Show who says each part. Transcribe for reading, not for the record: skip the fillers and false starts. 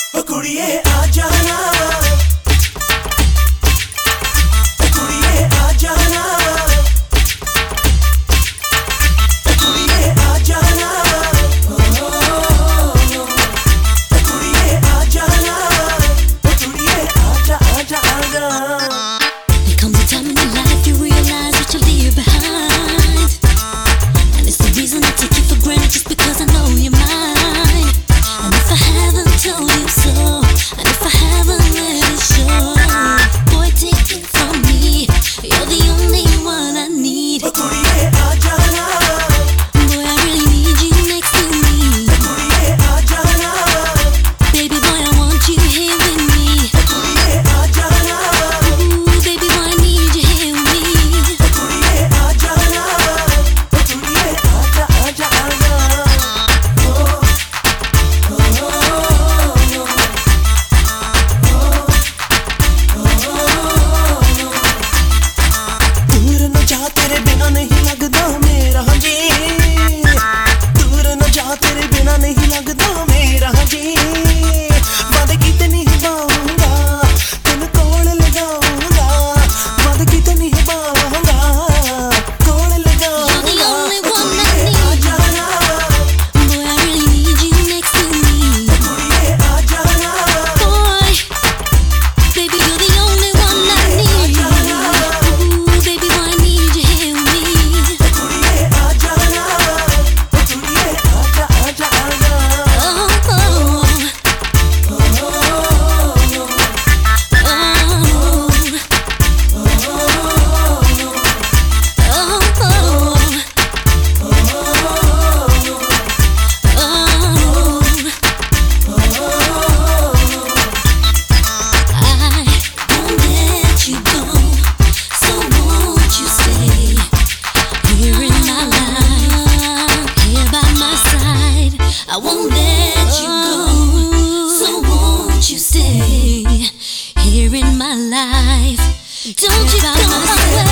Speaker 1: ओ कुड़िए आ जाना, ओ कुड़िए आ जाना, ओ कुड़िए आ जाना, ओ कुड़िए आ जाना, ओ कुड़िए आजा आजा आजा।
Speaker 2: There comes a time in your life you realize what you leave behind, and it's the reason I take you for granted just because I know you're mine. And if I haven't told you so, and if I haven't let it show, boy, take it from me, you're the only one I need.
Speaker 1: ओ कुड़िए आ जाना,
Speaker 2: Boy, I really need you next to me.
Speaker 1: ओ कुड़िए आ जाना,
Speaker 2: Baby boy, I want you here with me.
Speaker 1: ओ कुड़िए आ जाना,
Speaker 2: Ooh, baby boy, I need you here with me.
Speaker 1: ओ कुड़िए आ जाना, ओ कुड़िए आजा आजा आजा। दूर न जा तेरे बिना नहीं लगदा मेरा जी, दूर न जा तेरे बिना नहीं लगदा मेरा जी। वादे किते निभाऊंगा, तेन कोल लगाऊंगा, वादे किते निभाऊंगा, कोल लगाऊंगा।
Speaker 2: You're the only one I
Speaker 1: कुड़िए uh
Speaker 2: need.
Speaker 1: जाना,
Speaker 2: Boy, I really need you next to me.
Speaker 1: कुड़िए आ जाना,
Speaker 2: Boy, baby, you're the only one I need. Ooh, baby boy, I need you here with me.
Speaker 1: कुड़िए आ जाना, कुड़िए आजा आजा आजा।
Speaker 2: Oh, oh, I won't let you go, so won't you stay here in my life? Don't you come my way.